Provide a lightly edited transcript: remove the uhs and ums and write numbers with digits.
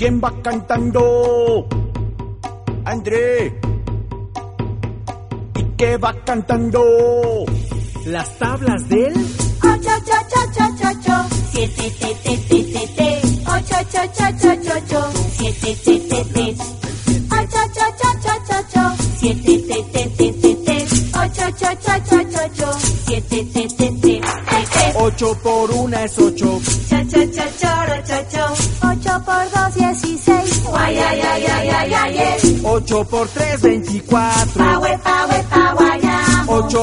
¿Quién va cantando? André. ¿Y qué va cantando? Las tablas del 8, 8, 8, 8, 8. 7, te, te, te, te, te. 8, 8, 8, 8, 8. 7, te, te, te. 8, 8, 8, 8, 8. 7, te, te, te, te, te. 8, 8, 8, 8, 8. 7, te, te, te, te. 8 por 1 es 8. Cha, cha, cha, choro, cho, cho. 8 por 2, 16. Guay, ay, ay, ay, ay, ay, ay. 8 por 3, 24. Pawe, pawe, pawe, 8